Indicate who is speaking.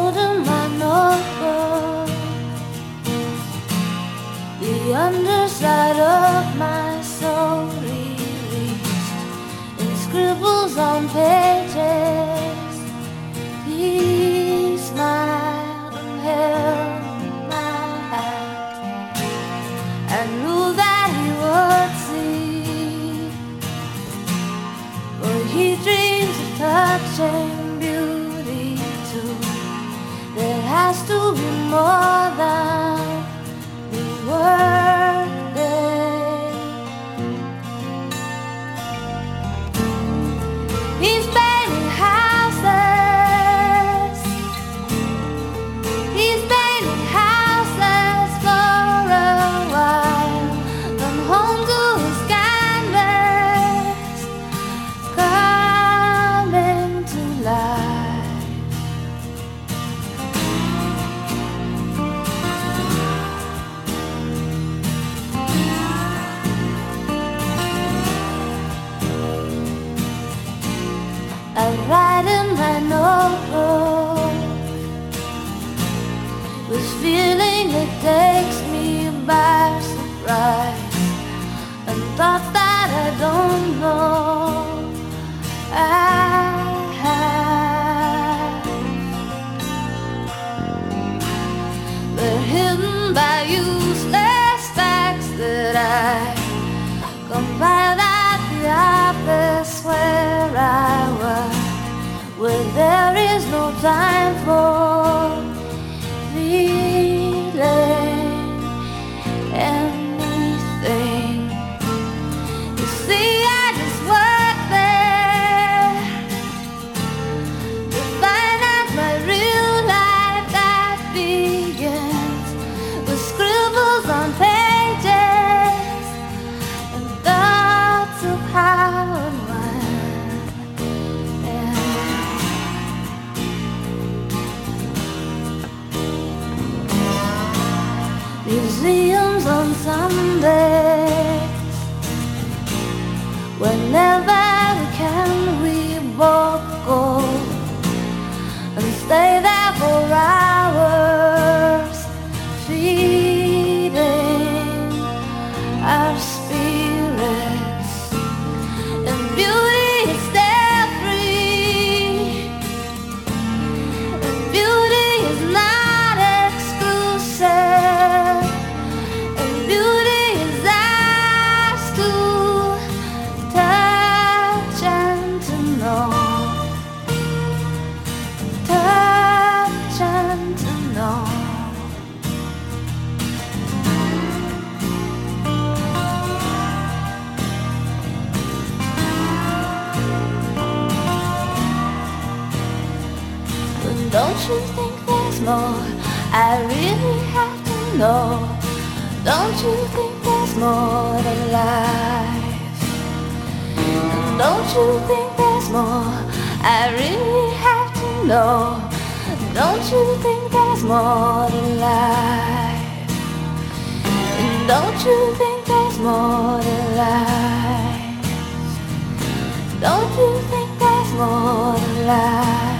Speaker 1: note in my notebook, the underside of my soul released in scribbles on pages. He smiled and held my hand. I knew that he would see, but he dreams of touching beauty too. There has to be more than the word there. He's painting houses. He's painting houses for a while. Come home to his canvas, coming to life. I write in my notebook this feeling that takes me by surprise, and thoughts that I don't know I have. They're hidden by useless facts that I compiled at the office where I work, where there is no time for feeling anything. You see, I just work there to find out my real life that begins with scribbles on pages and thoughts of how and when. Museums on Sundays. Whenever we can, we both go and stay there for hours, feeding our spirits. And beauty is still free, and beauty is not exclusive, and beauty is ours to touch and to know, touch and to know. But don't you think there's more? I really have to know. Don't you think there's more to life? And don't you think there's more? I really have to know. Don't you think there's more to life? And don't you think there's more to life? Don't you think there's more to life?